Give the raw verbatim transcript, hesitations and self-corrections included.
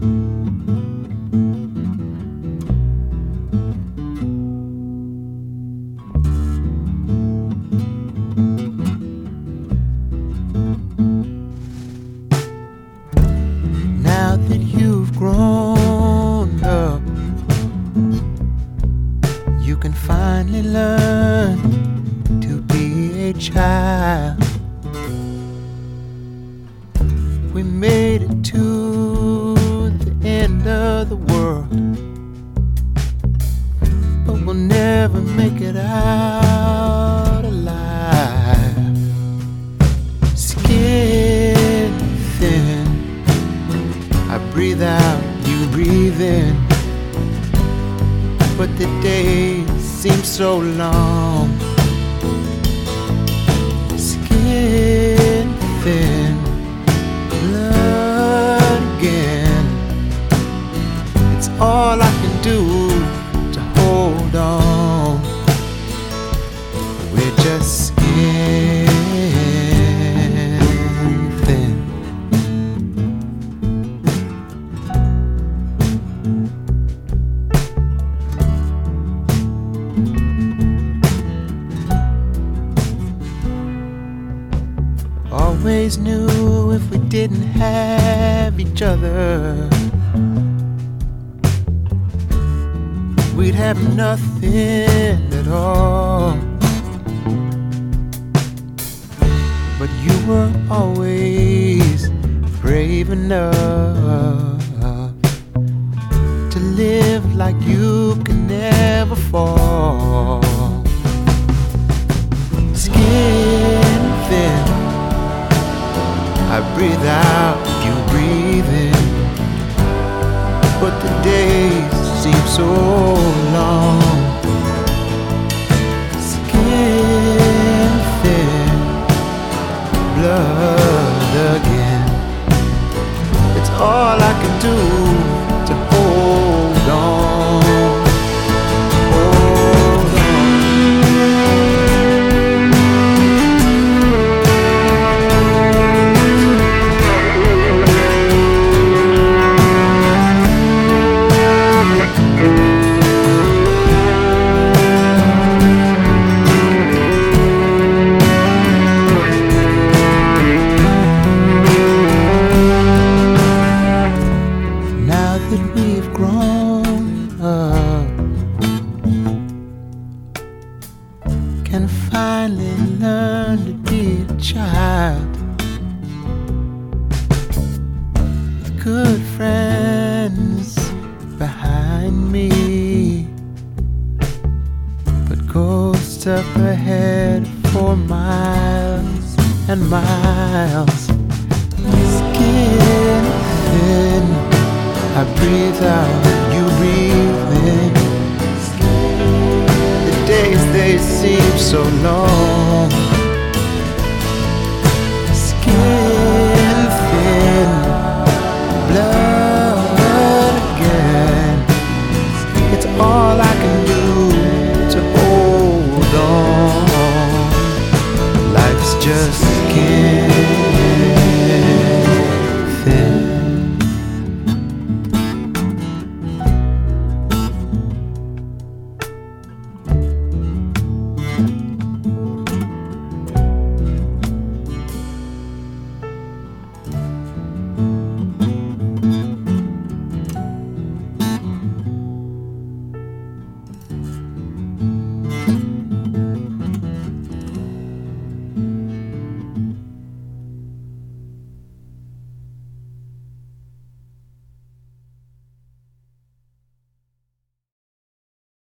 Now that you've grown up, you can finally learn to be a child. We made it to the end of the world, but we'll never make it out alive. Skin thin, I breathe out, you breathe in, but the days seem so long. Skin thin, blood again. It's all I can do to hold on. We're just skin thin. Always knew if we didn't have each other, we'd have nothing at all. But you were always brave enough to live like you can never fall. Skin thin, I breathe out, you breathe in, but the days seem so long. Skin thin, blood again. It's all I can do to hold on. Hold on. Now that we've grown up, can finally learn to be a child. Good friends behind me, but ghosts up ahead for miles and miles. Skin thin, I breathe out, you breathe in. The days, they seem so long. Skin thin, blood again. It's all I can do to hold on. Life's just